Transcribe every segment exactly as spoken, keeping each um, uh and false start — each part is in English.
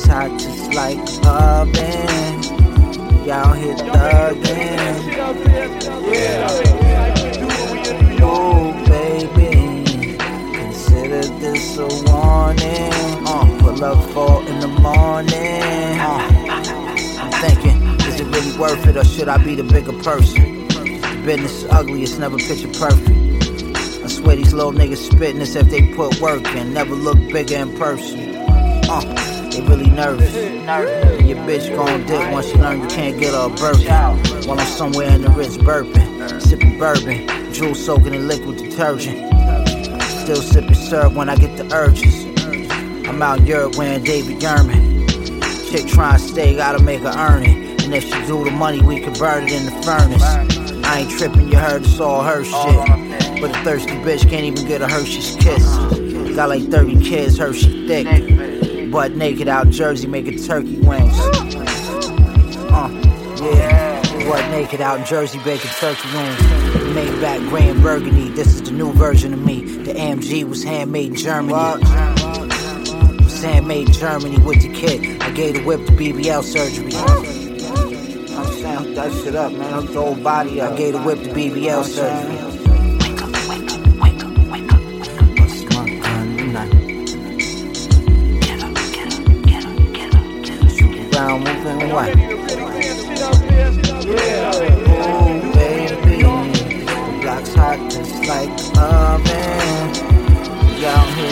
hot just like oven. Y'all here thuggin'. Ooh, baby, consider this a warning. Uh, pull up four in the morning. Uh, I'm thinking, is it really worth it, or should I be the bigger person? The business is ugly, it's never picture perfect. I swear these little niggas spittin' as if they put work in. Never look bigger in person. Uh, they really nervous. And your bitch gon' dip once she learn you can't get her a burpin'. While I'm somewhere in the Ritz burpin', sippin' bourbon, drool soaking in liquid detergent. Still sippin' syrup when I get the urges. I'm out in Europe wearing David Yurman. Chick tryin' to stay, gotta make her earn it. And if she do the money, we can burn it in the furnace. I ain't trippin', you heard it's all her shit. But a thirsty bitch can't even get a Hershey's kiss. Got like thirty kids, Hershey thick. Butt naked out in Jersey making turkey wings. Uh, yeah. Butt naked out in Jersey baking turkey wings. Made back gray and burgundy, this is the new version of me. The A M G was handmade in Germany. It was handmade in Germany with the kit. I gave the whip to B B L surgery. I'm saying, that shit up, man. Hook the whole body up. I gave the whip to B B L surgery. Moving white. Ooh, baby, the block's hot just like oven. Y'all here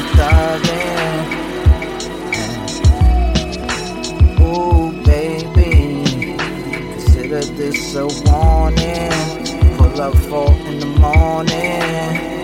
thuggin'. Ooh, baby, consider this a warning. Pull up four in the morning.